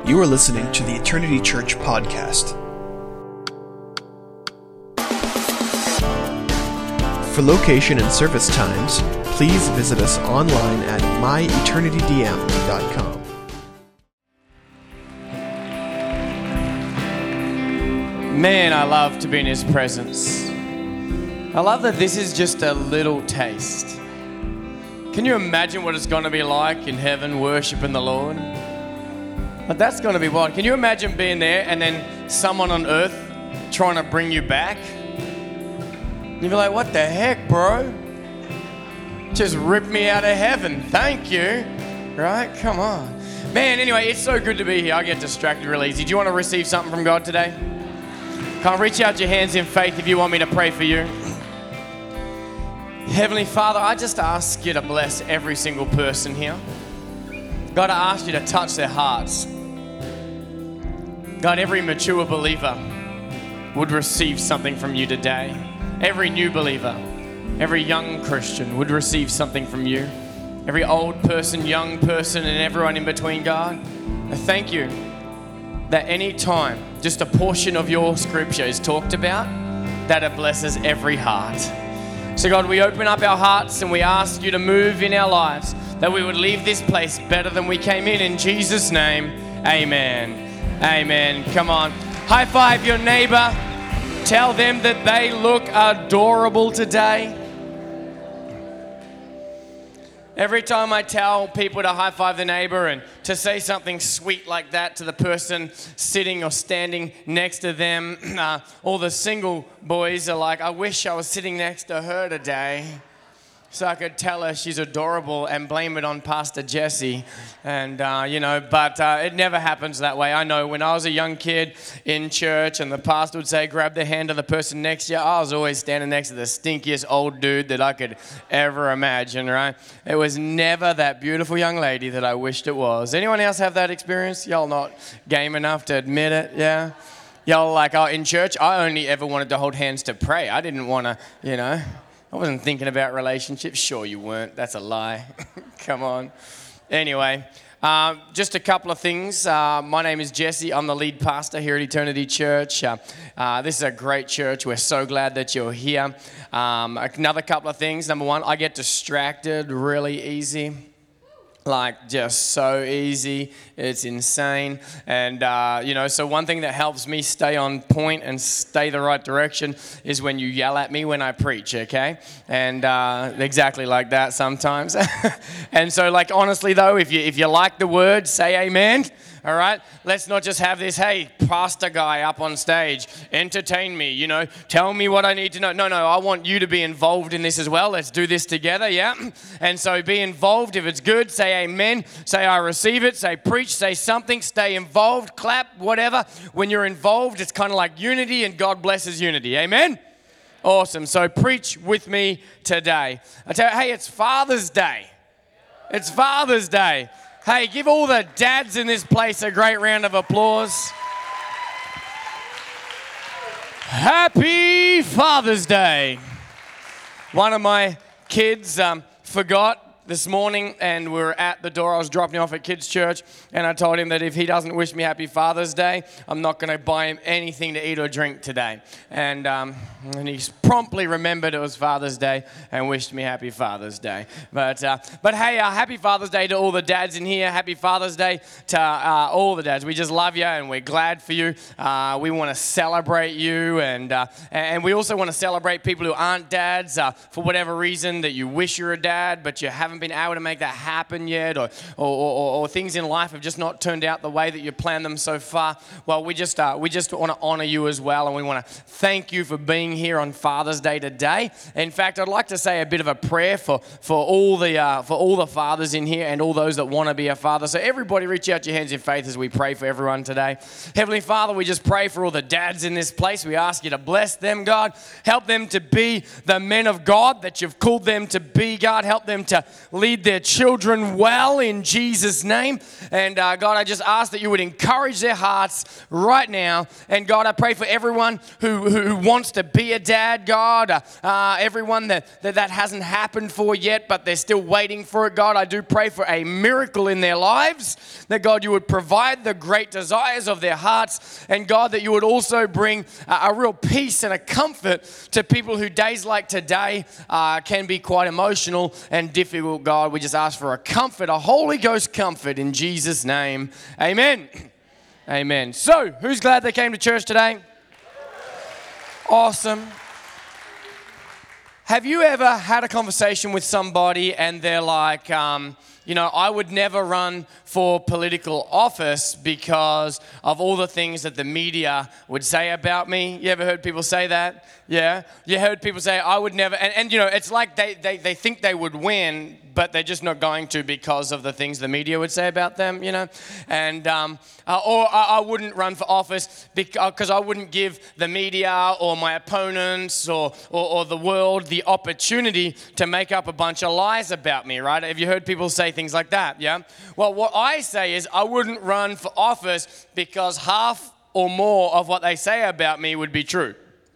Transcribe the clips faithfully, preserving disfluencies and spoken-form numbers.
You are listening to the Eternity Church podcast. For location and service times, please visit us online at my eternity d m dot com. Man, I love to be in His presence. I love that this is just a little taste. Can you imagine what it's going to be like in heaven worshiping the Lord? But that's going to be wild. Can you imagine being there and then someone on earth trying to bring you back? You'd be like, what the heck, bro? Just ripped me out of heaven. Thank you. Right? Come on. Man, anyway, it's so good to be here. I get distracted real easy. Do you want to receive something from God today? Come on, reach out your hands in faith if you want me to pray for you. Heavenly Father, I just ask you to bless every single person here. God, I ask you to touch their hearts. God, every mature believer would receive something from you today. Every new believer, every young Christian would receive something from you. Every old person, young person, and everyone in between, God. I thank you that any time just a portion of your scripture is talked about, that it blesses every heart. So God, we open up our hearts and we ask you to move in our lives, that we would leave this place better than we came in. In Jesus' name, amen. Amen. Come on. High five your neighbor. Tell them that they look adorable today. Every time I tell people to high five the neighbor and to say something sweet like that to the person sitting or standing next to them, uh, all the single boys are like, I wish I was sitting next to her today, so I could tell her she's adorable and blame it on Pastor Jesse. And, uh, you know, but uh, it never happens that way. I know when I was a young kid in church and the pastor would say, grab the hand of the person next to you, I was always standing next to the stinkiest old dude that I could ever imagine, right? It was never that beautiful young lady that I wished it was. Anyone else have that experience? Y'all not game enough to admit it, yeah? Y'all like, oh, in church, I only ever wanted to hold hands to pray. I didn't want to, you know... I wasn't thinking about relationships. Sure you weren't. That's a lie. Come on. Anyway, uh, just a couple of things. Uh, my name is Jesse. I'm the lead pastor here at Eternity Church. Uh, uh, this is a great church. We're so glad that you're here. Um, another couple of things. Number one, I get distracted really easy. Like, just so easy. It's insane. And, uh, you know, so one thing that helps me stay on point and stay the right direction is when you yell at me when I preach, okay? And uh, exactly like that sometimes. And so, like, honestly, though, if you if you like the word, say amen. All right? Let's not just have this, hey, pastor guy up on stage, entertain me, you know, tell me what I need to know. No, no, I want you to be involved in this as well. Let's do this together, yeah? And so be involved. If it's good, say amen. Say I receive it. Say preach. Say something. Stay involved. Clap, whatever. When you're involved, it's kind of like unity, and God blesses unity. Amen? Awesome. So preach with me today. I tell you, hey, it's Father's Day. It's Father's Day. Hey, give all the dads in this place a great round of applause. Happy Father's Day. One of my kids um, forgot this morning, and we were at the door. I was dropping him off at kids' church, and I told him that if he doesn't wish me happy Father's Day, I'm not going to buy him anything to eat or drink today. And um, and he promptly remembered it was Father's Day and wished me happy Father's Day. But uh, but hey, uh, happy Father's Day to all the dads in here. Happy Father's Day to uh, all the dads. We just love you, and we're glad for you. Uh, we want to celebrate you, and uh, and we also want to celebrate people who aren't dads uh, for whatever reason that you wish you were a dad, but you haven't been able to make that happen yet, or or, or or things in life have just not turned out the way that you planned them so far. Well, we just uh, we just want to honor you as well, and we want to thank you for being here on Father's Day today. In fact, I'd like to say a bit of a prayer for for all the uh, for all the fathers in here and all those that want to be a father. So everybody, reach out your hands in faith as we pray for everyone today. Heavenly Father, we just pray for all the dads in this place. We ask you to bless them, God. Help them to be the men of God that you've called them to be, God. Help them to lead their children well in Jesus' name. And uh, God, I just ask that you would encourage their hearts right now. And God, I pray for everyone who, who wants to be a dad, God, uh, uh, everyone that, that that hasn't happened for yet, but they're still waiting for it, God. I do pray for a miracle in their lives, that God, you would provide the great desires of their hearts, and God, that you would also bring a, a real peace and a comfort to people who days like today uh, can be quite emotional and difficult, God. We just ask for a comfort, a Holy Ghost comfort in Jesus' name. Amen. Amen. So, who's glad they came to church today? Awesome. Have you ever had a conversation with somebody and they're like, um, you know, I would never run for political office because of all the things that the media would say about me? You ever heard people say that? Yeah? You heard people say, I would never, and, and you know, it's like they, they, they think they would win, but they're just not going to because of the things the media would say about them, you know? And, um, uh, or I, I wouldn't run for office because I wouldn't give the media or my opponents or, or, or the world the opportunity to make up a bunch of lies about me, right? Have you heard people say things like that, yeah? Well, what I say is I wouldn't run for office because half or more of what they say about me would be true,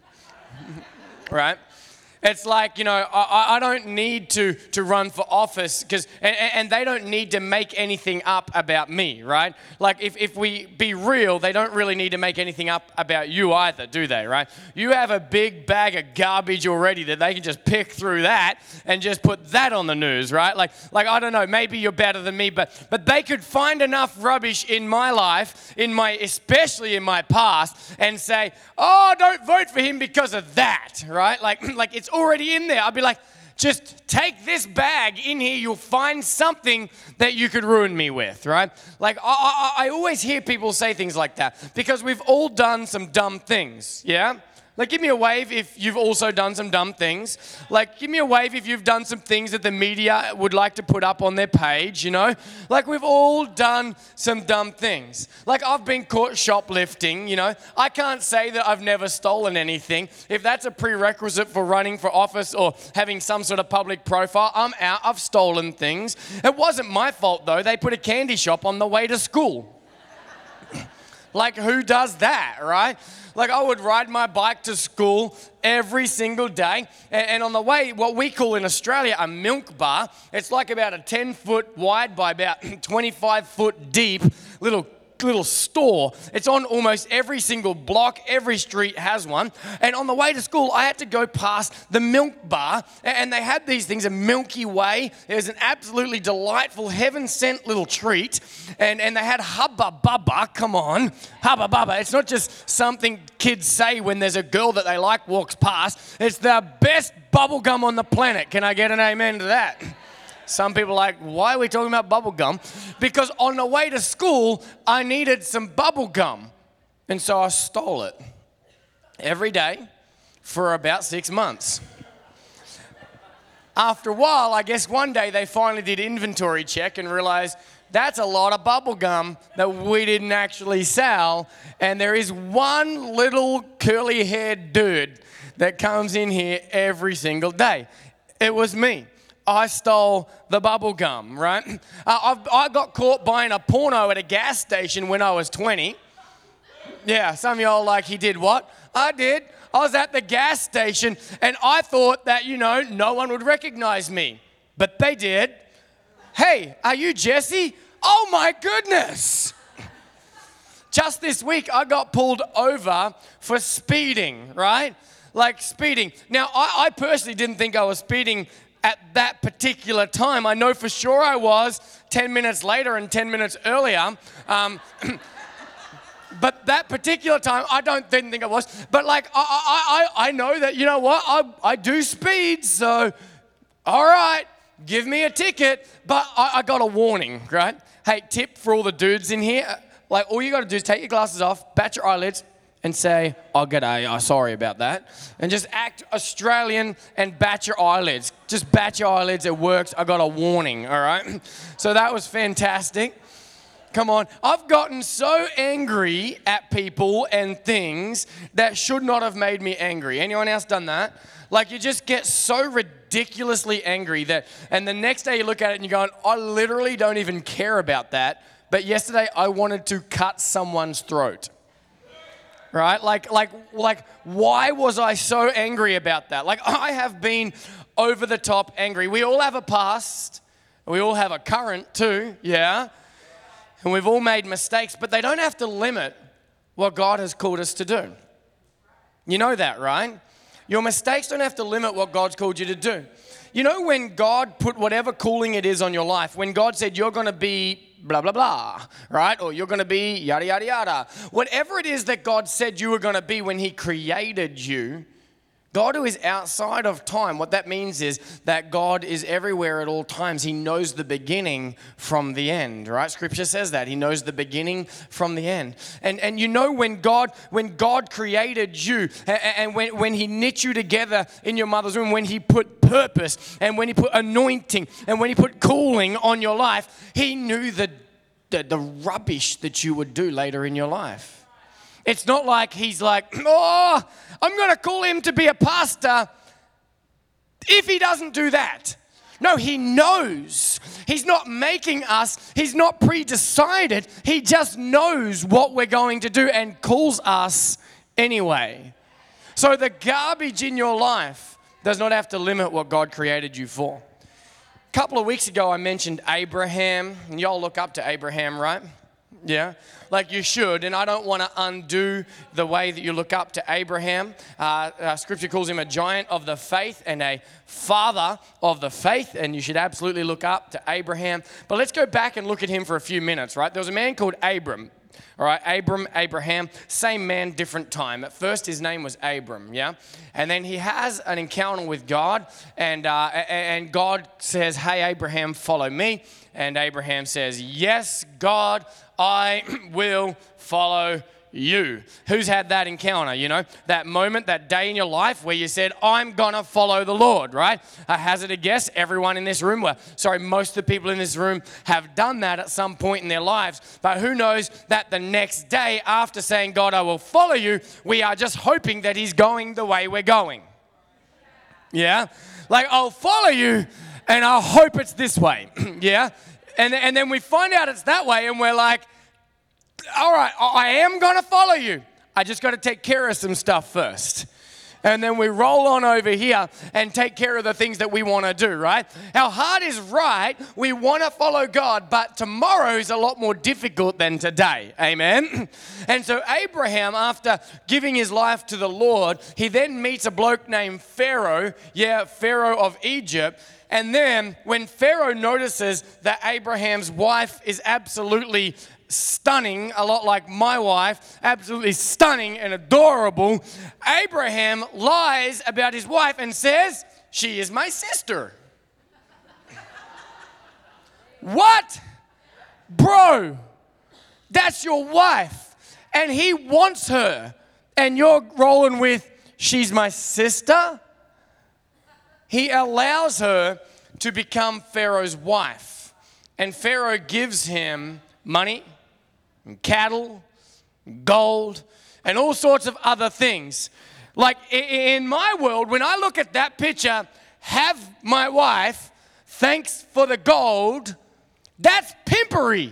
right? It's like, you know, I, I don't need to, to run for office because, and, and they don't need to make anything up about me, right? Like if, if we be real, they don't really need to make anything up about you either, do they, right? You have a big bag of garbage already that they can just pick through that and just put that on the news, right? Like, like I don't know, maybe you're better than me, but, but they could find enough rubbish in my life, in my, especially in my past, and say, oh, don't vote for him because of that, right? Like, like it's already in there. I'd be like, just take this bag in here. You'll find something that you could ruin me with, right? Like, I, I, I always hear people say things like that because we've all done some dumb things, yeah? Like, give me a wave if you've also done some dumb things. Like, give me a wave if you've done some things that the media would like to put up on their page, you know? Like, we've all done some dumb things. Like, I've been caught shoplifting, you know? I can't say that I've never stolen anything. If that's a prerequisite for running for office or having some sort of public profile, I'm out. I've stolen things. It wasn't my fault, though. They put a candy shop on the way to school. Like, who does that, right? Like, I would ride my bike to school every single day. And, and on the way, what we call in Australia a milk bar, it's like about a ten foot wide by about twenty-five foot deep little little store. It's on almost every single block. Every street has one. And on the way to school, I had to go past the milk bar. And they had these things, a Milky Way. It was an absolutely delightful, heaven-sent little treat. And, and they had Hubba Bubba. Come on. Hubba Bubba. It's not just something kids say when there's a girl that they like walks past. It's the best bubble gum on the planet. Can I get an amen to that? Some people are like, why are we talking about bubble gum? Because on the way to school, I needed some bubble gum. And so I stole it every day for about six months. After a while, I guess one day they finally did inventory check and realized that's a lot of bubble gum that we didn't actually sell. And there is one little curly-haired dude that comes in here every single day. It was me. I stole the bubble gum, right? Uh, I've, I got caught buying a porno at a gas station when I was twenty. Yeah, some of y'all are like, he did what? I did. I was at the gas station and I thought that, you know, no one would recognize me. But they did. Hey, are you Jesse? Oh my goodness. Just this week, I got pulled over for speeding, right? Like speeding. Now, I, I personally didn't think I was speeding at that particular time. I know for sure I was ten minutes later and ten minutes earlier. Um, but that particular time, I don't didn't think I was. But like, I, I, I, I know that, you know what, I, I do speed, so all right, give me a ticket. But I, I got a warning, right? Hey, tip for all the dudes in here. Like, all you got to do is take your glasses off, bat your eyelids, and say, oh, g'day, oh, sorry about that. And just act Australian and bat your eyelids. Just bat your eyelids, it works. I got a warning, all right? So that was fantastic. Come on. I've gotten so angry at people and things that should not have made me angry. Anyone else done that? Like you just get so ridiculously angry that, and the next day you look at it and you're going, I literally don't even care about that. But yesterday I wanted to cut someone's throat. Right? Like, like, like, why was I so angry about that? Like, I have been over the top angry. We all have a past. We all have a current too, yeah? And we've all made mistakes, but they don't have to limit what God has called us to do. You know that, right? Your mistakes don't have to limit what God's called you to do. You know when God put whatever calling it is on your life, when God said you're going to be blah, blah, blah, right? Or you're going to be yada, yada, yada. Whatever it is that God said you were going to be when he created you, God who is outside of time, what that means is that God is everywhere at all times. He knows the beginning from the end, right? Scripture says that. He knows the beginning from the end. And and you know when God when God created you and, and when, when he knit you together in your mother's womb, when he put purpose and when he put anointing and when he put calling on your life, he knew the, the, the rubbish that you would do later in your life. It's not like he's like, oh, I'm going to call him to be a pastor if he doesn't do that. No, he knows. He's not making us. He's not pre-decided. He just knows what we're going to do and calls us anyway. So the garbage in your life does not have to limit what God created you for. A couple of weeks ago, I mentioned Abraham. And y'all look up to Abraham, right? Yeah, like you should, and I don't want to undo the way that you look up to Abraham. Uh, uh, scripture calls him a giant of the faith and a father of the faith, and you should absolutely look up to Abraham. But let's go back and look at him for a few minutes, right? There was a man called Abram. All right, Abram, Abraham, same man, different time. At first, his name was Abram, yeah? And then he has an encounter with God, and uh, and God says, hey, Abraham, follow me. And Abraham says, yes, God, I will follow you. Who's had that encounter, you know? That moment, that day in your life where you said, I'm going to follow the Lord, right? I hazard a guess, everyone in this room, well, sorry, most of the people in this room have done that at some point in their lives. But who knows that the next day after saying, God, I will follow you, we are just hoping that he's going the way we're going. Yeah? Like, I'll follow you and I hope it's this way. Yeah? And, and then we find out it's that way and we're like, all right, I am going to follow you. I just got to take care of some stuff first. And then we roll on over here and take care of the things that we want to do, right? Our heart is right. We want to follow God, but tomorrow's a lot more difficult than today. Amen? And so Abraham, after giving his life to the Lord, he then meets a bloke named Pharaoh, yeah, Pharaoh of Egypt. And then when Pharaoh notices that Abraham's wife is absolutely stunning, a lot like my wife, absolutely stunning and adorable, Abraham lies about his wife and says, she is my sister. What? Bro, that's your wife, and he wants her, and you're rolling with, she's my sister? He allows her to become Pharaoh's wife, and Pharaoh gives him money, and cattle, and gold, and all sorts of other things. Like in my world, when I look at that picture, have my wife, thanks for the gold, that's pimpery.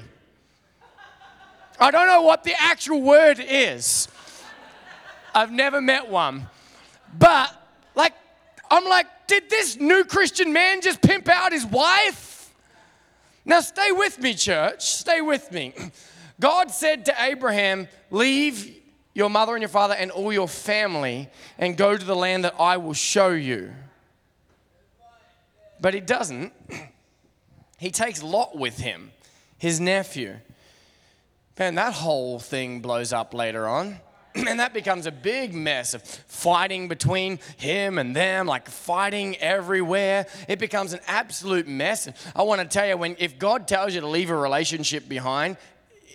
I don't know what the actual word is. I've never met one. But like, I'm like, did this new Christian man just pimp out his wife? Now stay with me, church, stay with me. God said to Abraham, leave your mother and your father and all your family and go to the land that I will show you. But he doesn't. He takes Lot with him, his nephew. Man, that whole thing blows up later on. And that becomes a big mess of fighting between him and them, like fighting everywhere. It becomes an absolute mess. I want to tell you, when if God tells you to leave a relationship behind,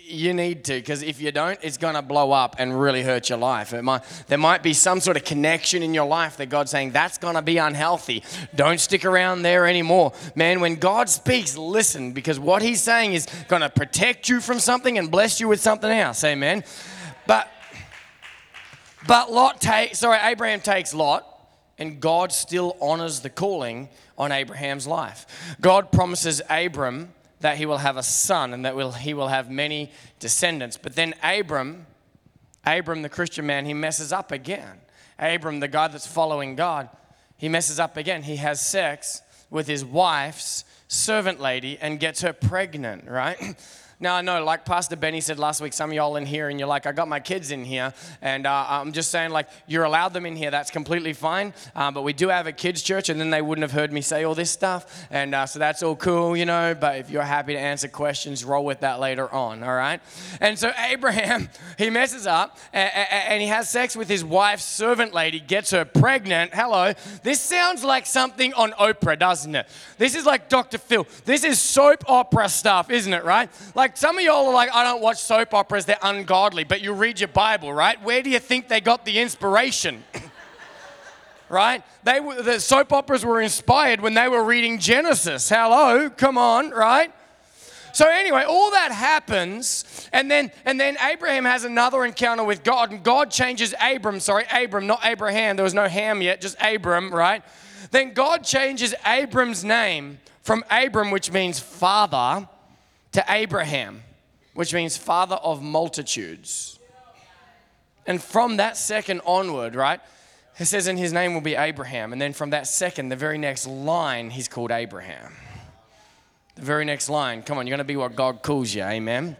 you need to, because if you don't, it's going to blow up and really hurt your life. It might, there might be some sort of connection in your life that God's saying, that's going to be unhealthy. Don't stick around there anymore. Man, when God speaks, listen, because what he's saying is going to protect you from something and bless you with something else. Amen. But, but Lot takes, sorry, Abraham takes Lot, and God still honors the calling on Abraham's life. God promises Abram that he will have a son and that will, he will have many descendants. But then Abram, Abram, the Christian man, he messes up again. Abram, the guy that's following God, he messes up again. He has sex with his wife's servant lady and gets her pregnant, right? Now, I know, like Pastor Benny said last week, some of y'all in here, and you're like, I got my kids in here, and uh, I'm just saying, like, you're allowed them in here. That's completely fine, uh, but we do have a kids' church, and then they wouldn't have heard me say all this stuff, and uh, so that's all cool, you know, but if you're happy to answer questions, roll with that later on, all right? And so Abraham, he messes up, and, and he has sex with his wife's servant lady, gets her pregnant. Hello. This sounds like something on Oprah, doesn't it? This is like Doctor Phil. This is soap opera stuff, isn't it, right? Like, some of y'all are like, I don't watch soap operas, they're ungodly, but you read your Bible, right? Where do you think they got the inspiration? Right? They were, the soap operas were inspired when they were reading Genesis. Hello, come on, right? So anyway, all that happens, and then and then Abraham has another encounter with God, and God changes Abram, sorry, Abram, not Abraham, there was no Ham yet, just Abram, right? Then God changes Abram's name from Abram, which means father, to Abraham, which means father of multitudes. And from that second onward, right, it says, and his name will be Abraham. And then from that second, the very next line, he's called Abraham. The very next line, come on, you're going to be what God calls you, amen?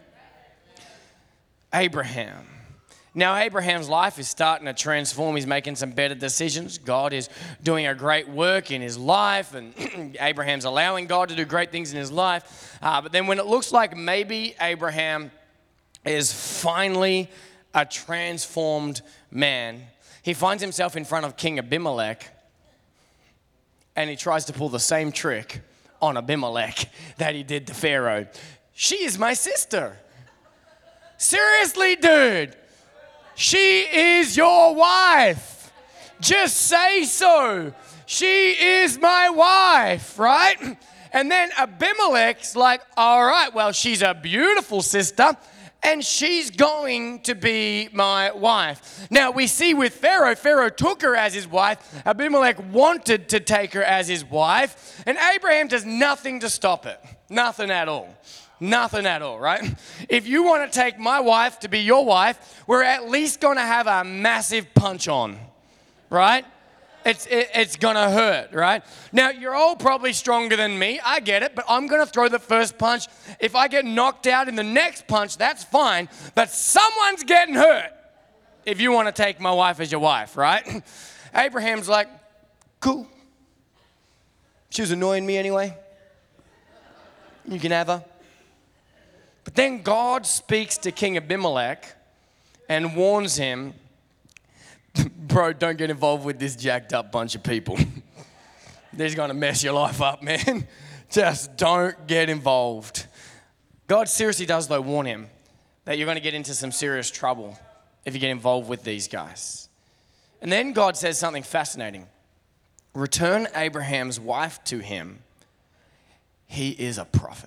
Abraham. Now, Abraham's life is starting to transform. He's making some better decisions. God is doing a great work in his life, and Abraham's allowing God to do great things in his life. Uh, but then when it looks like maybe Abraham is finally a transformed man, he finds himself in front of King Abimelech, and he tries to pull the same trick on Abimelech that he did to Pharaoh. She is my sister. Seriously, dude. She is your wife. Just say so. She is my wife, right? And then Abimelech's like, all right, well, she's a beautiful sister, and she's going to be my wife. Now, we see with Pharaoh, Pharaoh took her as his wife. Abimelech wanted to take her as his wife, and Abraham does nothing to stop it. Nothing at all. Nothing at all, right? If you want to take my wife to be your wife, we're at least going to have a massive punch on, right? It's it, it's going to hurt, right? Now, you're all probably stronger than me. I get it, but I'm going to throw the first punch. If I get knocked out in the next punch, that's fine, but someone's getting hurt if you want to take my wife as your wife, right? Abraham's like, cool. She was annoying me anyway. You can have her. But then God speaks to King Abimelech and warns him, bro, don't get involved with this jacked up bunch of people. They're going to mess your life up, man. Just don't get involved. God seriously does, though, warn him that you're going to get into some serious trouble if you get involved with these guys. And then God says something fascinating. Return Abraham's wife to him. He is a prophet.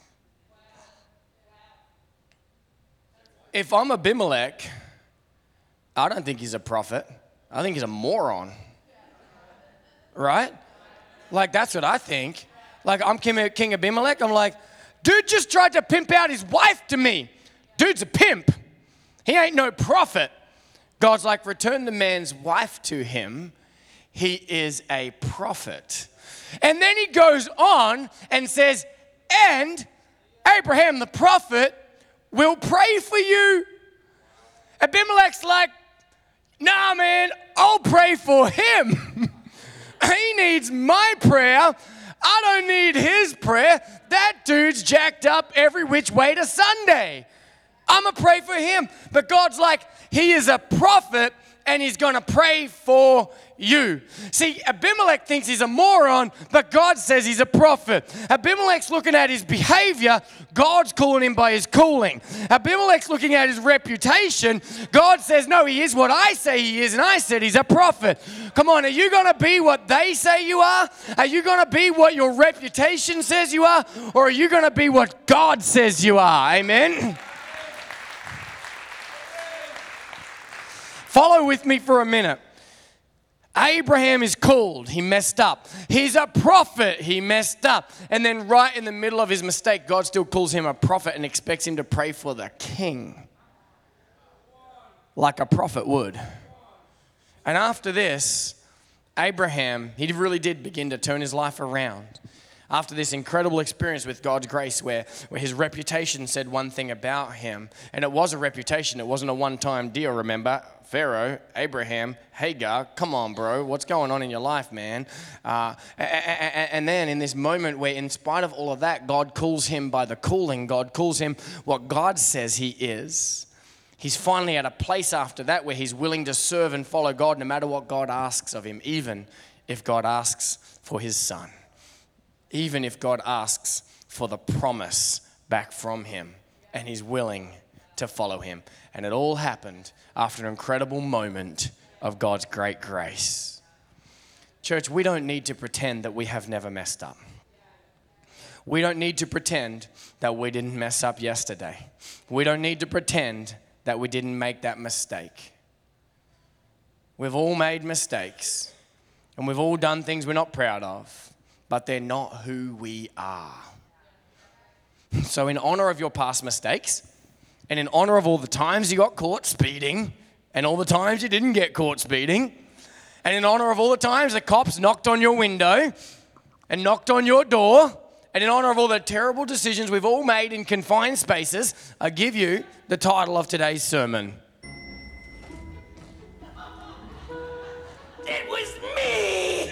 If I'm Abimelech, I don't think he's a prophet. I think he's a moron. Right? Like, that's what I think. Like, I'm King Abimelech. I'm like, dude just tried to pimp out his wife to me. Dude's a pimp. He ain't no prophet. God's like, return the man's wife to him. He is a prophet. And then he goes on and says, and Abraham the prophet will pray for you. Abimelech's like, nah, man, I'll pray for him. He needs my prayer. I don't need his prayer. That dude's jacked up every which way to Sunday. I'm going to pray for him. But God's like, he is a prophet, and he's going to pray for you. See, Abimelech thinks he's a moron, but God says he's a prophet. Abimelech's looking at his behavior, God's calling him by his calling. Abimelech's looking at his reputation, God says, no, he is what I say he is, and I said he's a prophet. Come on, are you going to be what they say you are? Are you going to be what your reputation says you are? Or are you going to be what God says you are? Amen? Follow with me for a minute. Abraham is called. He messed up. He's a prophet. He messed up. And then right in the middle of his mistake, God still calls him a prophet and expects him to pray for the king. Like a prophet would. And after this, Abraham, he really did begin to turn his life around. After this incredible experience with God's grace where, where his reputation said one thing about him, and it was a reputation, it wasn't a one-time deal, remember? Pharaoh, Abraham, Hagar, come on, bro, what's going on in your life, man? Uh, and, and then in this moment where in spite of all of that, God calls him by the calling, God calls him what God says he is. He's finally at a place after that where he's willing to serve and follow God no matter what God asks of him, even if God asks for his son. Even if God asks for the promise back from him, and he's willing to follow him. And it all happened after an incredible moment of God's great grace. Church, we don't need to pretend that we have never messed up. We don't need to pretend that we didn't mess up yesterday. We don't need to pretend that we didn't make that mistake. We've all made mistakes, and we've all done things we're not proud of. But they're not who we are. So in honor of your past mistakes, and in honor of all the times you got caught speeding, and all the times you didn't get caught speeding, and in honor of all the times the cops knocked on your window and knocked on your door, and in honor of all the terrible decisions we've all made in confined spaces, I give you the title of today's sermon. It was me!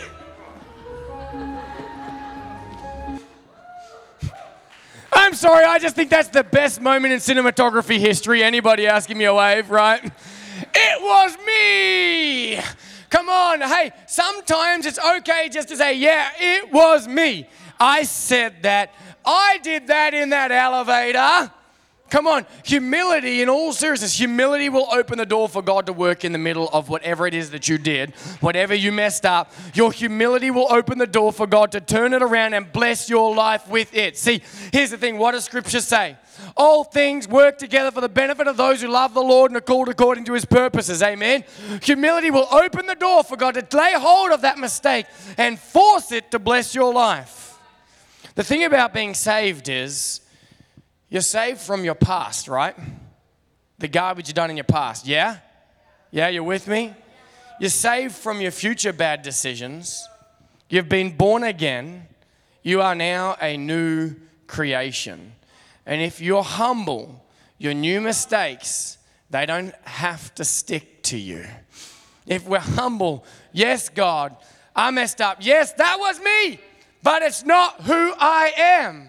I'm sorry, I just think that's the best moment in cinematography history. Anybody asking me a wave, right? It was me! Come on, hey, sometimes it's okay just to say, yeah, it was me. I said that. I did that in that elevator. Come on, humility, in all seriousness, humility will open the door for God to work in the middle of whatever it is that you did, whatever you messed up. Your humility will open the door for God to turn it around and bless your life with it. See, here's the thing. What does Scripture say? All things work together for the benefit of those who love the Lord and are called according to his purposes. Amen. Humility will open the door for God to lay hold of that mistake and force it to bless your life. The thing about being saved is, you're saved from your past, right? The garbage you've done in your past, yeah? Yeah, you're with me? You're saved from your future bad decisions. You've been born again. You are now a new creation. And if you're humble, your new mistakes, they don't have to stick to you. If we're humble, yes, God, I messed up. Yes, that was me, but it's not who I am.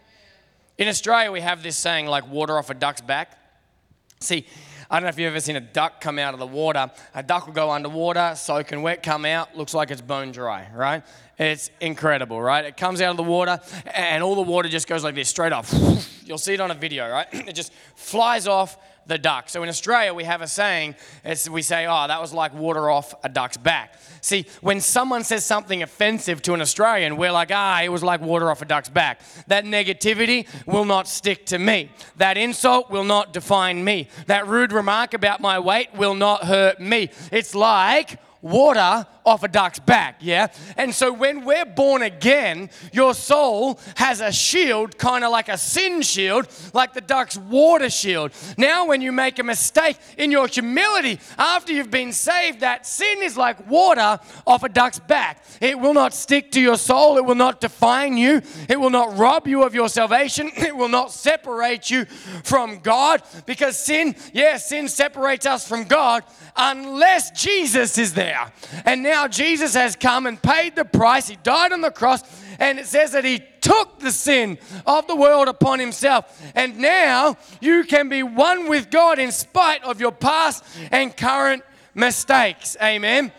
In Australia, we have this saying like water off a duck's back. See, I don't know if you've ever seen a duck come out of the water. A duck will go underwater, soaking wet, come out, looks like it's bone dry, right? It's incredible, right? It comes out of the water, and all the water just goes like this, straight off. You'll see it on a video, right? It just flies off the duck. So in Australia, we have a saying, it's, we say, oh, that was like water off a duck's back. See, when someone says something offensive to an Australian, we're like, ah, it was like water off a duck's back. That negativity will not stick to me. That insult will not define me. That rude remark about my weight will not hurt me. It's like water off a duck's back, yeah? And so when we're born again, your soul has a shield, kind of like a sin shield, like the duck's water shield. Now when you make a mistake in your humility, after you've been saved, that sin is like water off a duck's back. It will not stick to your soul. It will not define you. It will not rob you of your salvation. It will not separate you from God, because sin, yeah, sin separates us from God unless Jesus is there. And now Jesus has come and paid the price. He died on the cross, and it says that he took the sin of the world upon himself. And now you can be one with God in spite of your past and current mistakes. Amen.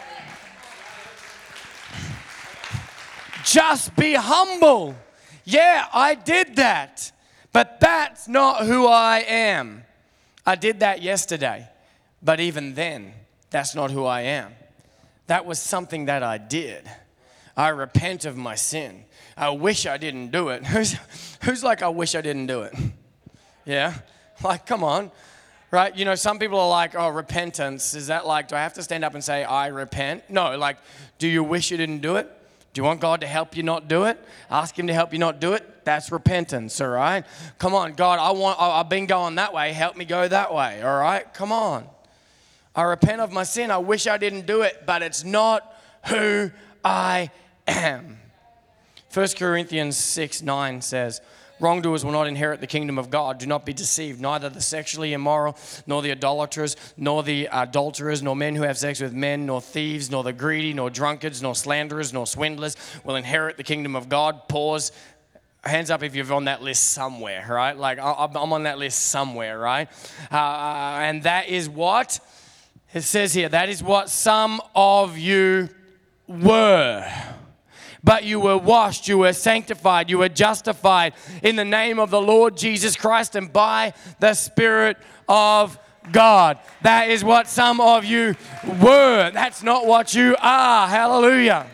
Just be humble. Yeah, I did that, but that's not who I am. I did that yesterday, but even then, that's not who I am. That was something that I did. I repent of my sin. I wish I didn't do it. Who's, who's like, I wish I didn't do it? Yeah? Like, come on. Right? You know, some people are like, oh, repentance. Is that like, do I have to stand up and say, I repent? No, like, do you wish you didn't do it? Do you want God to help you not do it? Ask him to help you not do it. That's repentance, all right? Come on, God, I want, I've been going that way. Help me go that way, all right? Come on. I repent of my sin. I wish I didn't do it, but it's not who I am. First Corinthians six nine says, wrongdoers will not inherit the kingdom of God. Do not be deceived. Neither the sexually immoral, nor the idolaters, nor the adulterers, nor men who have sex with men, nor thieves, nor the greedy, nor drunkards, nor slanderers, nor swindlers will inherit the kingdom of God. Pause. Hands up if you're on that list somewhere, right? Like, I'm on that list somewhere, right? Uh, and that is what? It says here, that is what some of you were. But you were washed, you were sanctified, you were justified in the name of the Lord Jesus Christ and by the Spirit of God. That is what some of you were. That's not what you are. Hallelujah.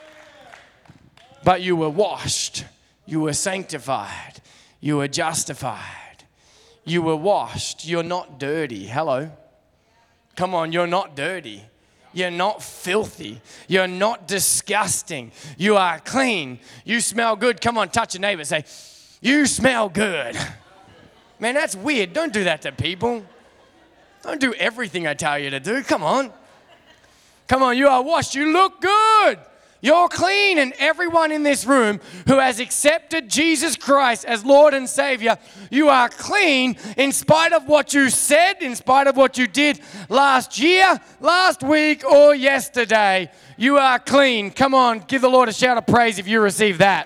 But you were washed, you were sanctified, you were justified, you were washed. You're not dirty. Hello. Come on, you're not dirty. You're not filthy. You're not disgusting. You are clean. You smell good. Come on, touch your neighbor. Say, you smell good. Man, that's weird. Don't do that to people. Don't do everything I tell you to do. Come on. Come on, you are washed. You look good. You're clean. And everyone in this room who has accepted Jesus Christ as Lord and Savior, you are clean in spite of what you said, in spite of what you did last year, last week, or yesterday. You are clean. Come on, give the Lord a shout of praise if you receive that.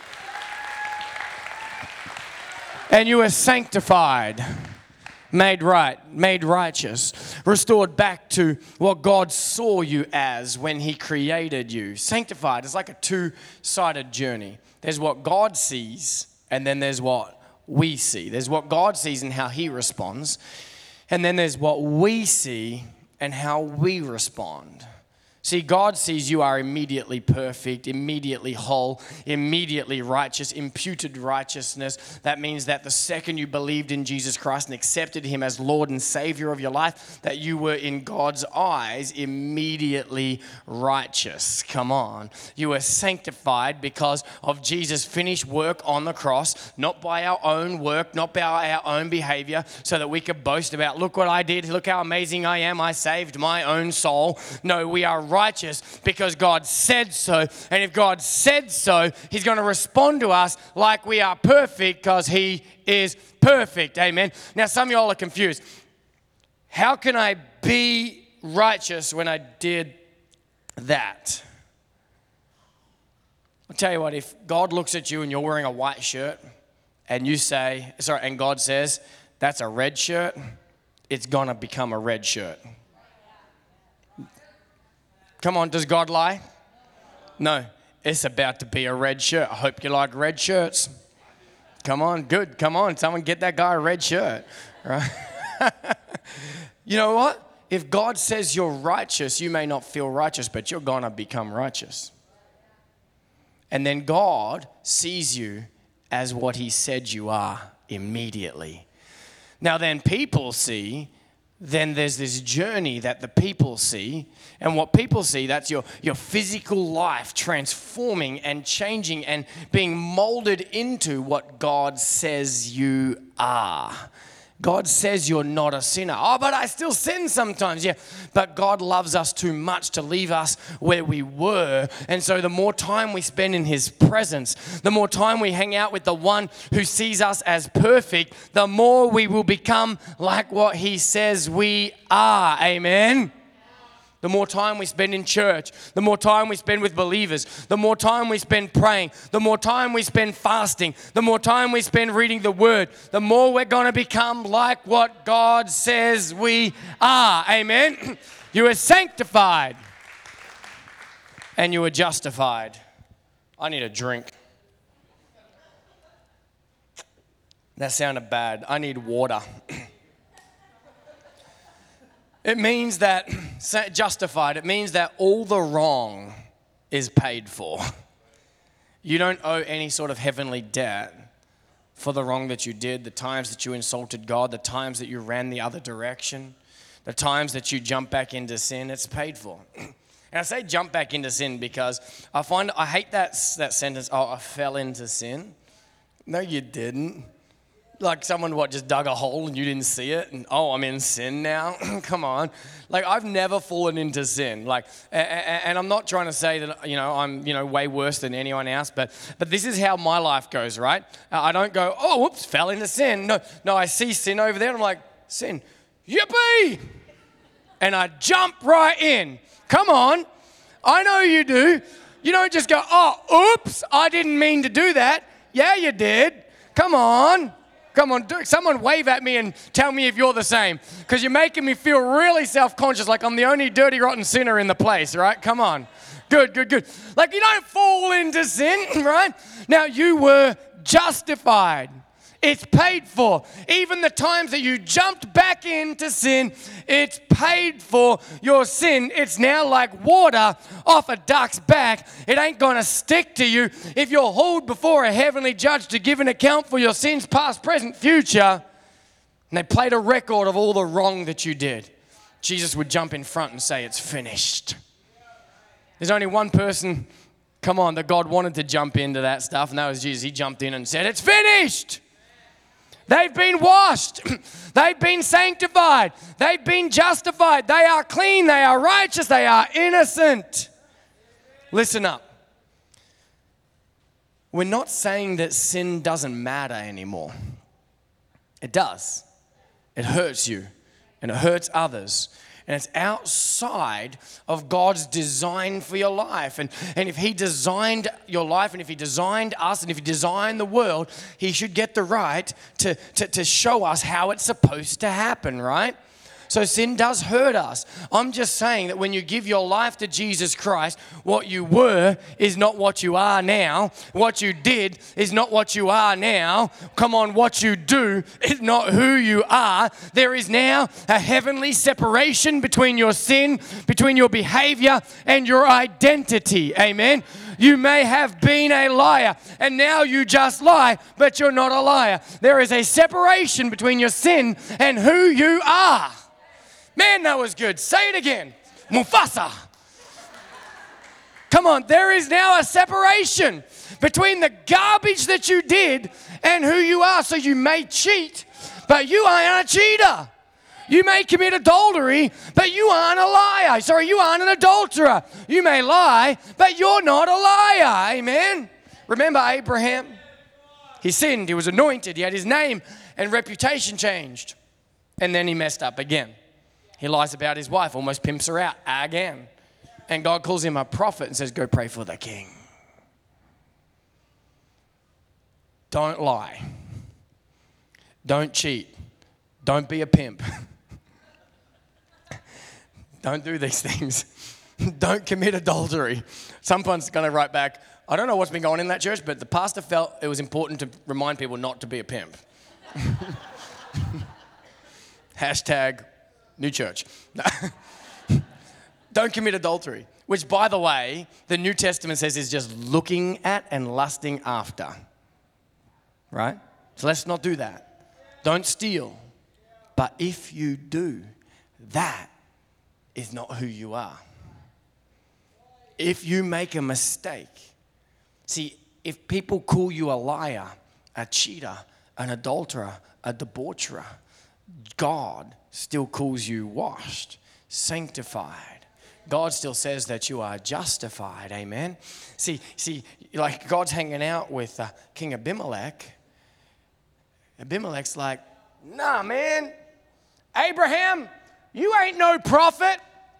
And you are sanctified. Made right, made righteous, restored back to what God saw you as when he created you. Sanctified is like a two-sided journey. There's what God sees, and then there's what we see. There's what God sees and how he responds, and then there's what we see and how we respond. See, God sees you are immediately perfect, immediately whole, immediately righteous, imputed righteousness. That means that the second you believed in Jesus Christ and accepted him as Lord and Savior of your life, that you were in God's eyes immediately righteous. Come on. You were sanctified because of Jesus' finished work on the cross, not by our own work, not by our own behavior, so that we could boast about, look what I did, look how amazing I am, I saved my own soul. No, we are righteous because God said so. And if God said so, he's going to respond to us like we are perfect because he is perfect. Amen. Now, some of y'all are confused. How can I be righteous when I did that? I'll tell you what, if God looks at you and you're wearing a white shirt and you say, sorry, and God says, that's a red shirt, it's going to become a red shirt. Come on, does God lie? No, it's about to be a red shirt. I hope you like red shirts. Come on, good. Come on, someone get that guy a red shirt. Right? You know what? If God says you're righteous, you may not feel righteous, but you're going to become righteous. And then God sees you as what he said you are immediately. Now then people see, then there's this journey that the people see. And what people see, that's your, your physical life transforming and changing and being molded into what God says you are. God says you're not a sinner. Oh, but I still sin sometimes. Yeah, but God loves us too much to leave us where we were. And so the more time we spend in his presence, the more time we hang out with the one who sees us as perfect, the more we will become like what he says we are. Amen. the more time we spend in church, the more time we spend with believers, the more time we spend praying, the more time we spend fasting, the more time we spend reading the Word, the more we're going to become like what God says we are. Amen? You are sanctified and you are justified. I need a drink. That sounded bad. I need water. It means that, justified, it means that all the wrong is paid for. You don't owe any sort of heavenly debt for the wrong that you did, the times that you insulted God, the times that you ran the other direction, the times that you jumped back into sin. It's paid for. And I say jump back into sin because I find, I hate that, that sentence, oh, I fell into sin. No, you didn't. Like someone, what, just dug a hole and you didn't see it? And, oh, I'm in sin now? Come on. Like, I've never fallen into sin. Like, and I'm not trying to say that, you know, I'm, you know, way worse than anyone else, but but this is how my life goes, right? I don't go, oh, whoops, fell into sin. No, no, I see sin over there and I'm like, sin, yippee! And I jump right in. Come on. I know you do. You don't just go, oh, oops, I didn't mean to do that. Yeah, you did. Come on. Come on, do, someone wave at me and tell me if you're the same. Because you're making me feel really self-conscious, like I'm the only dirty, rotten sinner in the place, right? Come on. Good, good, good. Like you don't fall into sin, right? Now, you were justified. It's paid for. Even the times that you jumped back into sin, it's paid for. Your sin, it's now like water off a duck's back. It ain't going to stick to you. If you're hauled before a heavenly judge to give an account for your sins, past, present, future, and they played a record of all the wrong that you did, Jesus would jump in front and say, it's finished. There's only one person, come on, that God wanted to jump into that stuff, and that was Jesus. He jumped in and said, it's finished. They've been washed. They've been sanctified. They've been justified. They are clean. They are righteous. They are innocent. Listen up. We're not saying that sin doesn't matter anymore. It does. It hurts you and it hurts others. And it's outside of God's design for your life. And, and if He designed your life, and if He designed us, and if He designed the world, He should get the right to, to, to show us how it's supposed to happen, right? So sin does hurt us. I'm just saying that when you give your life to Jesus Christ, what you were is not what you are now. What you did is not what you are now. Come on, what you do is not who you are. There is now a heavenly separation between your sin, between your behavior, and your identity. Amen. You may have been a liar, and now you just lie, but you're not a liar. There is a separation between your sin and who you are. Man, that was good. Say it again. Mufasa. Come on, there is now a separation between the garbage that you did and who you are. So you may cheat, but you aren't a cheater. You may commit adultery, but you aren't a liar. Sorry, you aren't an adulterer. You may lie, but you're not a liar. Amen. Remember Abraham? He sinned. He was anointed. He had his name and reputation changed. And then he messed up again. He lies about his wife, almost pimps her out again. And God calls him a prophet and says, go pray for the king. Don't lie. Don't cheat. Don't be a pimp. Don't do these things. Don't commit adultery. Someone's going to write back, I don't know what's been going on in that church, but the pastor felt it was important to remind people not to be a pimp. Hashtag new church. Don't commit adultery, which, by the way, the New Testament says is just looking at and lusting after. Right? So let's not do that. Don't steal. But if you do, that is not who you are. If you make a mistake, see, if people call you a liar, a cheater, an adulterer, a debaucherer, God still calls you washed, sanctified. God still says that you are justified. Amen. See, see, like God's hanging out with uh, King Abimelech. Abimelech's like, nah, man, Abraham, you ain't no prophet.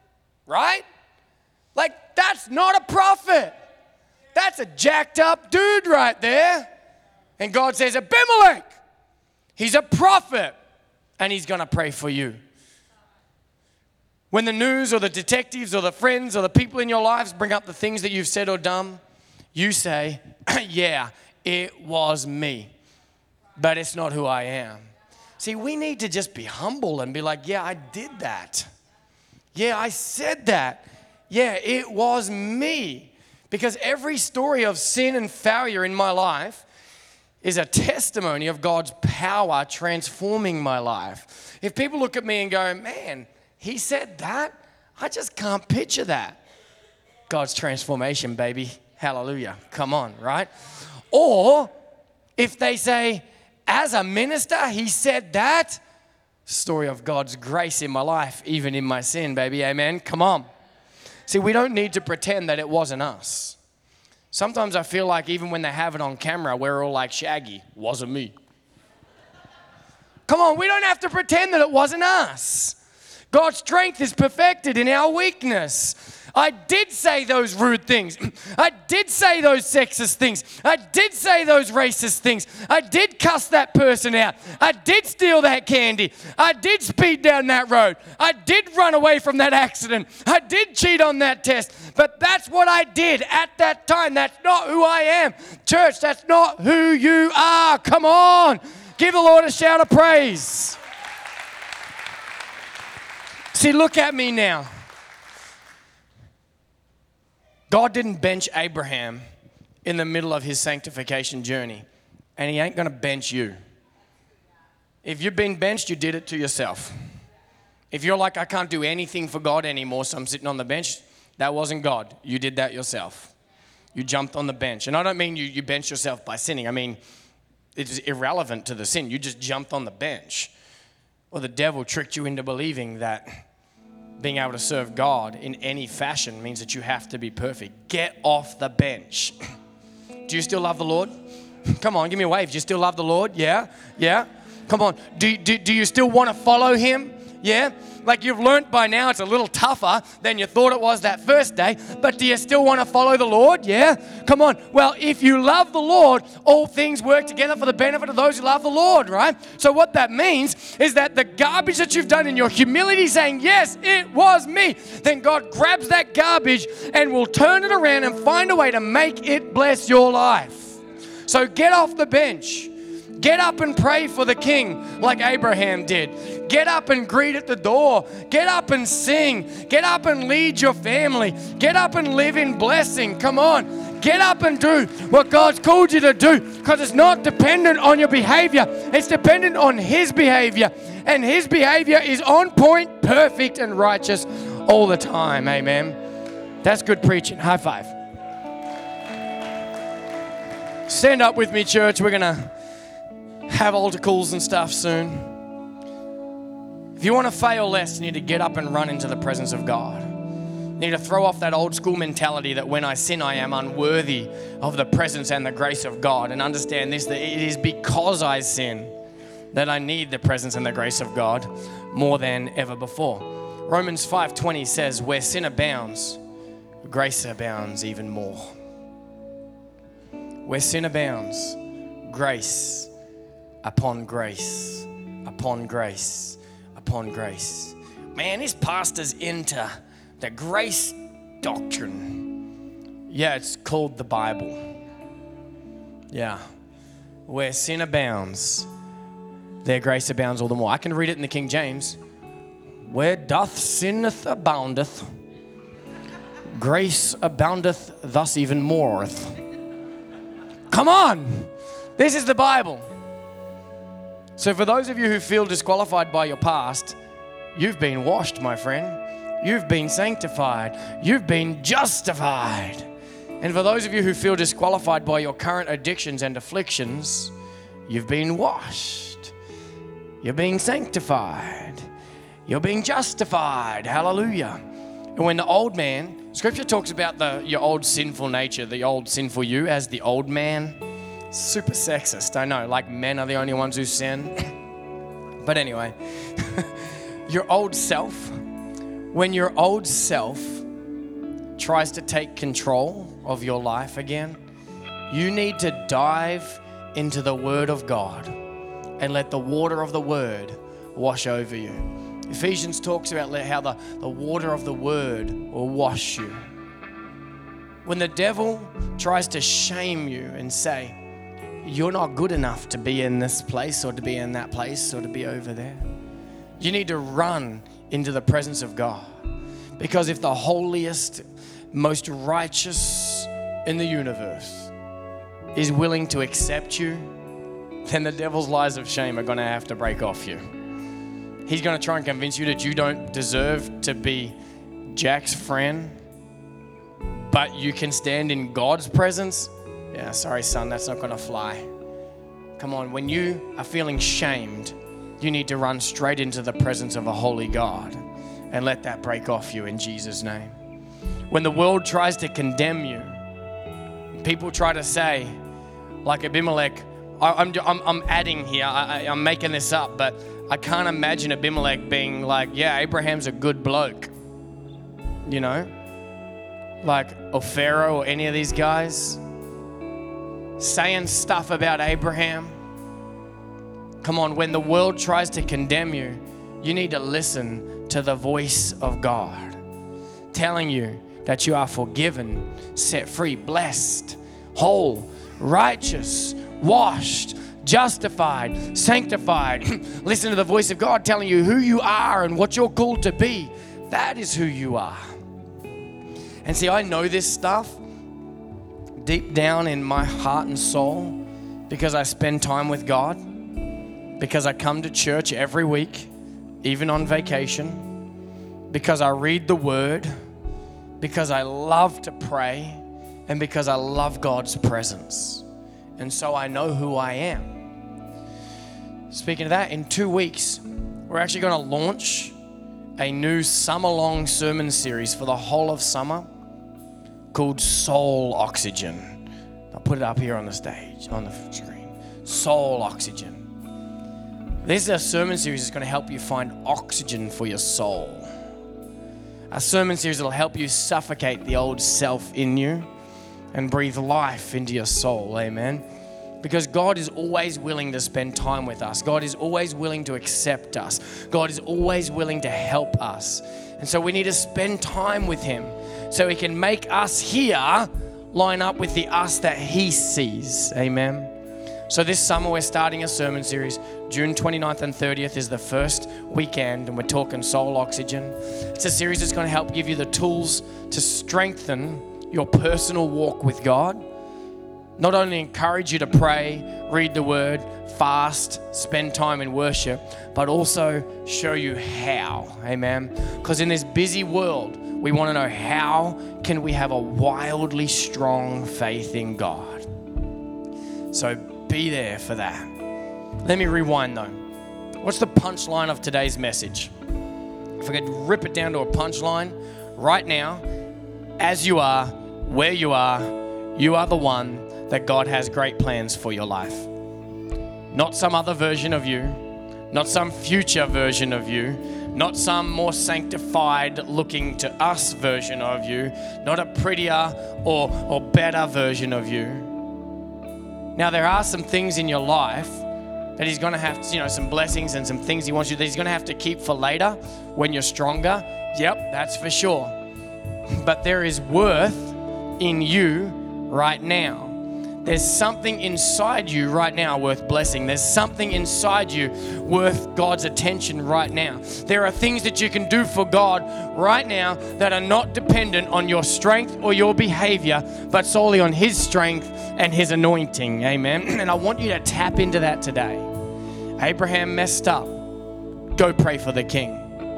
right? Like, that's not a prophet. That's a jacked up dude right there. And God says, Abimelech, he's a prophet, and he's going to pray for you. When the news or the detectives or the friends or the people in your lives bring up the things that you've said or done, you say, yeah, it was me, but it's not who I am. See, we need to just be humble and be like, yeah, I did that. Yeah, I said that. Yeah, it was me. Because every story of sin and failure in my life is a testimony of God's power transforming my life. If people look at me and go, man, he said that, I just can't picture that. God's transformation, baby. Hallelujah. Come on, right? Or if they say, as a minister, he said that, story of God's grace in my life, even in my sin, baby. Amen. Come on. See, we don't need to pretend that it wasn't us. Sometimes I feel like even when they have it on camera, we're all like, Shaggy, wasn't me. Come on, we don't have to pretend that it wasn't us. God's strength is perfected in our weakness. I did say those rude things. I did say those sexist things. I did say those racist things. I did cuss that person out. I did steal that candy. I did speed down that road. I did run away from that accident. I did cheat on that test. But that's what I did at that time. That's not who I am. Church, that's not who you are. Come on. Give the Lord a shout of praise. See, look at me now. God didn't bench Abraham in the middle of his sanctification journey, and he ain't going to bench you. If you've been benched, you did it to yourself. If you're like, I can't do anything for God anymore, so I'm sitting on the bench, that wasn't God. You did that yourself. You jumped on the bench. And I don't mean you, you benched yourself by sinning. I mean, it's irrelevant to the sin. You just jumped on the bench. Or the devil tricked you into believing that being able to serve God in any fashion means that you have to be perfect. Get off the bench. Do you still love the Lord? Come on, give me a wave. Do you still love the Lord? Yeah? Yeah? Come on. Do, do, do you still want to follow him? Yeah? Like you've learned by now it's a little tougher than you thought it was that first day, but do you still want to follow the Lord? Yeah? Come on. Well, if you love the Lord, all things work together for the benefit of those who love the Lord, right? So what that means is that the garbage that you've done in your humility saying, yes, it was me, then God grabs that garbage and will turn it around and find a way to make it bless your life. So get off the bench. Get up and pray for the king like Abraham did. Get up and greet at the door. Get up and sing. Get up and lead your family. Get up and live in blessing. Come on. Get up and do what God's called you to do, because it's not dependent on your behavior. It's dependent on his behavior. And his behavior is on point, perfect, and righteous all the time. Amen. That's good preaching. High five. Stand up with me, church. We're going to have altar calls and stuff soon. If you want to fail less, you need to get up and run into the presence of God. You need to throw off that old school mentality that when I sin, I am unworthy of the presence and the grace of God, and understand this, that it is because I sin that I need the presence and the grace of God more than ever before. Romans five twenty says, where sin abounds, grace abounds even more. Where sin abounds, grace upon grace, upon grace, upon grace. Man, this pastor's into the grace doctrine. Yeah, it's called the Bible. Yeah. Where sin abounds, their grace abounds all the more. I can read it in the King James. Where doth sinneth aboundeth, grace aboundeth thus even more. Come on. This is the Bible. So for those of you who feel disqualified by your past, you've been washed, my friend. You've been sanctified. You've been justified. And for those of you who feel disqualified by your current addictions and afflictions, you've been washed. You're being sanctified. You're being justified. Hallelujah. And when the old man, Scripture talks about the your old sinful nature, the old sinful you as the old man. Super sexist, I know, like men are the only ones who sin. But anyway, your old self when your old self tries to take control of your life again, you need to dive into the Word of God and let the water of the Word wash over you. Ephesians talks about how the, the water of the Word will wash you. When the devil tries to shame you and say, you're not good enough to be in this place or to be in that place or to be over there, you need to run into the presence of God. Because if the holiest, most righteous in the universe is willing to accept you, then the devil's lies of shame are going to have to break off you. He's going to try and convince you that you don't deserve to be Jack's friend, but you can stand in God's presence. Yeah, sorry, son, that's not going to fly. Come on, when you are feeling shamed, you need to run straight into the presence of a holy God and let that break off you in Jesus' name. When the world tries to condemn you, people try to say, like Abimelech, I, I'm, I'm, I'm adding here, I, I, I'm making this up, but I can't imagine Abimelech being like, yeah, Abraham's a good bloke. You know? Like, or Pharaoh or any of these guys saying stuff about Abraham. Come on, when the world tries to condemn you, you need to listen to the voice of God telling you that you are forgiven, set free, blessed, whole, righteous, washed, justified, sanctified. Listen to the voice of God telling you who you are and what you're called to be. That is who you are. And see, I know this stuff deep down in my heart and soul because I spend time with God, because I come to church every week, even on vacation, because I read the Word, because I love to pray, and because I love God's presence. And so I know who I am. Speaking of that, in two weeks, we're actually going to launch a new summer-long sermon series for the whole of summer called Soul Oxygen. I'll put it up here on the stage, on the screen. Soul Oxygen. This is a sermon series that's going to help you find oxygen for your soul. A sermon series that will help you suffocate the old self in you and breathe life into your soul. Amen. Because God is always willing to spend time with us. God is always willing to accept us. God is always willing to help us. And so we need to spend time with Him so He can make us here line up with the us that He sees. Amen. So this summer we're starting a sermon series. June twenty-ninth and thirtieth is the first weekend, and we're talking Soul Oxygen. It's a series that's going to help give you the tools to strengthen your personal walk with God. Not only encourage you to pray, read the Word, fast, spend time in worship, but also show you how. Amen. Because in this busy world, we want to know how can we have a wildly strong faith in God. So be there for that. Let me rewind though. What's the punchline of today's message? If I could rip it down to a punchline, right now, as you are, where you are, you are the one that God has great plans for your life. Not some other version of you, not some future version of you, not some more sanctified looking to us version of you, not a prettier or, or better version of you. Now, there are some things in your life that He's going to have, you know, some blessings and some things He wants you, that He's going to have to keep for later when you're stronger. Yep, that's for sure. But there is worth in you right now. There's something inside you right now worth blessing. There's something inside you worth God's attention right now. There are things that you can do for God right now that are not dependent on your strength or your behavior, but solely on His strength and His anointing. Amen. And I want you to tap into that today. Abraham messed up. Go pray for the king.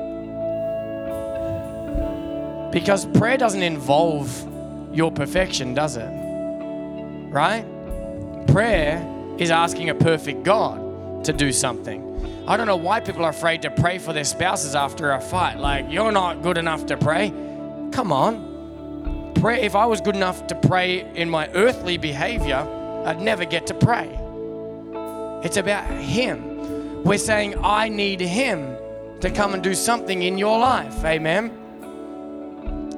Because prayer doesn't involve your perfection, does it? Right? Prayer is asking a perfect God to do something. I don't know why people are afraid to pray for their spouses after a fight. Like, you're not good enough to pray. Come on. Pray. If I was good enough to pray in my earthly behavior, I'd never get to pray. It's about Him. We're saying, I need Him to come and do something in your life. Amen.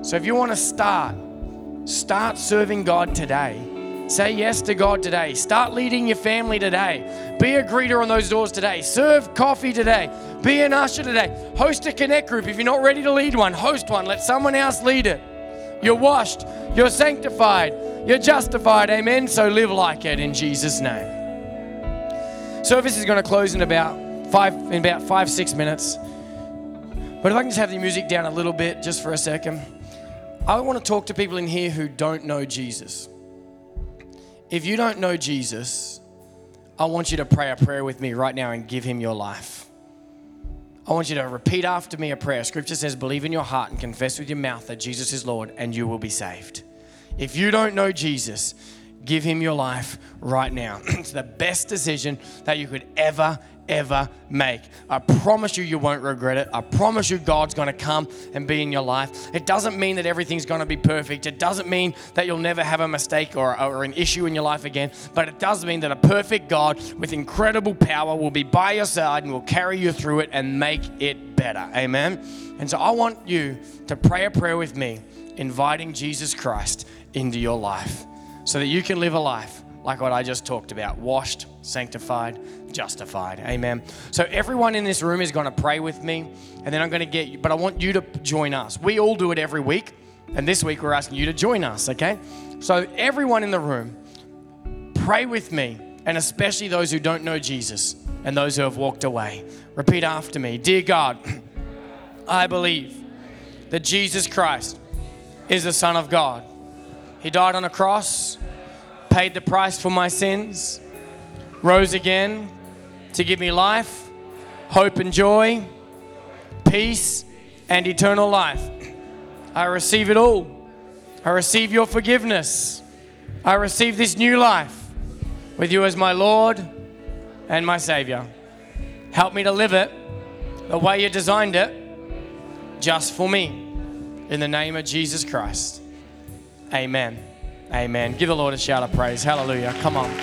So if you want to start, start serving God today. Say yes to God today. Start leading your family today. Be a greeter on those doors today. Serve coffee today. Be an usher today. Host a connect group. If you're not ready to lead one, host one. Let someone else lead it. You're washed. You're sanctified. You're justified. Amen. So live like it in Jesus' name. Service is going to close in about five, in about five, six minutes. But if I can just have the music down a little bit just for a second. I want to talk to people in here who don't know Jesus. If you don't know Jesus, I want you to pray a prayer with me right now and give him your life. I want you to repeat after me a prayer. Scripture says, believe in your heart and confess with your mouth that Jesus is Lord and you will be saved. If you don't know Jesus, give him your life right now. It's the best decision that you could ever, ever make. I promise you, you won't regret it. I promise you, God's going to come and be in your life. It doesn't mean that everything's going to be perfect. It doesn't mean that you'll never have a mistake or, or an issue in your life again. But it does mean that a perfect God with incredible power will be by your side and will carry you through it and make it better. Amen. And so I want you to pray a prayer with me, inviting Jesus Christ into your life so that you can live a life like what I just talked about, washed, sanctified, justified. Amen. So everyone in this room is going to pray with me, and then I'm going to get you, but I want you to join us. We all do it every week, and this week we're asking you to join us, okay? So everyone in the room, pray with me, and especially those who don't know Jesus and those who have walked away. Repeat after me. Dear God, I believe that Jesus Christ is the Son of God. He died on a cross, paid the price for my sins, rose again to give me life, hope and joy, peace and eternal life. I receive it all. I receive your forgiveness. I receive this new life with you as my Lord and my Savior. Help me to live it the way you designed it, just for me. In the name of Jesus Christ. Amen. Amen. Give the Lord a shout of praise. Hallelujah. Come on.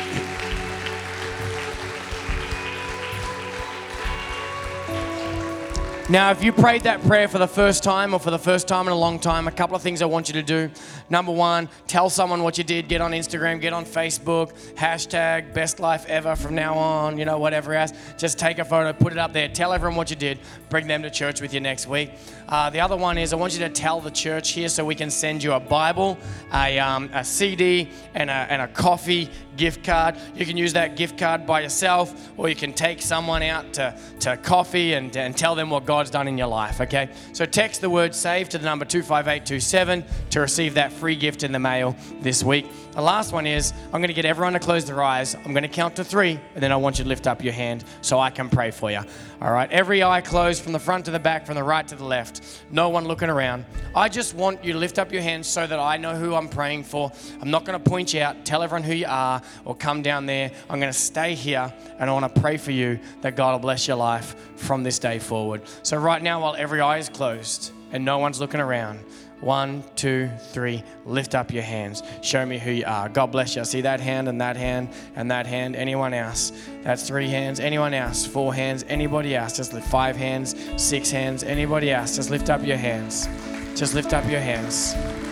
Now, if you prayed that prayer for the first time or for the first time in a long time, a couple of things I want you to do. Number one, tell someone what you did. Get on Instagram, get on Facebook, hashtag best life ever from now on, you know, whatever else. Just take a photo, put it up there. Tell everyone what you did. Bring them to church with you next week. Uh, the other one is I want you to tell the church here so we can send you a Bible, a, um, a C D, and a, and a coffee gift card. You can use that gift card by yourself, or you can take someone out to, to coffee and, and tell them what God's done in your life, okay? So text the word SAVE to the number two five eight two seven to receive that free gift in the mail this week. The last one is I'm going to get everyone to close their eyes. I'm going to count to three, and then I want you to lift up your hand so I can pray for you. All right, every eye closed from the front to the back, from the right to the left. No one looking around. I just want you to lift up your hands so that I know who I'm praying for. I'm not going to point you out, tell everyone who you are, or come down there. I'm going to stay here, and I want to pray for you that God will bless your life from this day forward. So right now, while every eye is closed and no one's looking around, one, two, three, lift up your hands. Show me who you are. God bless you. I see that hand and that hand and that hand. Anyone else? That's three hands. Anyone else? Four hands. Anybody else? Just lift five hands, six hands. Anybody else? Just lift up your hands. Just lift up your hands.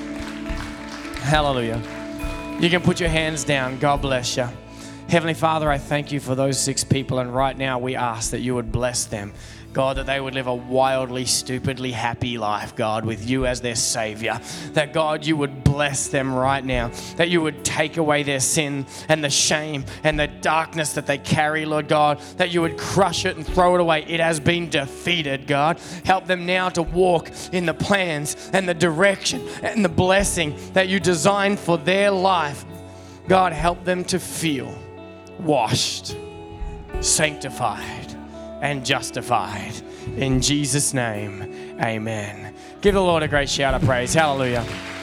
Hallelujah. You can put your hands down. God bless you. Heavenly Father, I thank you for those six people, and right now we ask that you would bless them. God, that they would live a wildly, stupidly happy life, God, with you as their Savior. That, God, you would bless them right now. That you would take away their sin and the shame and the darkness that they carry, Lord God. That you would crush it and throw it away. It has been defeated, God. Help them now to walk in the plans and the direction and the blessing that you designed for their life. God, help them to feel washed, sanctified, and justified. In Jesus' name, amen. Give the Lord a great shout of praise. Hallelujah.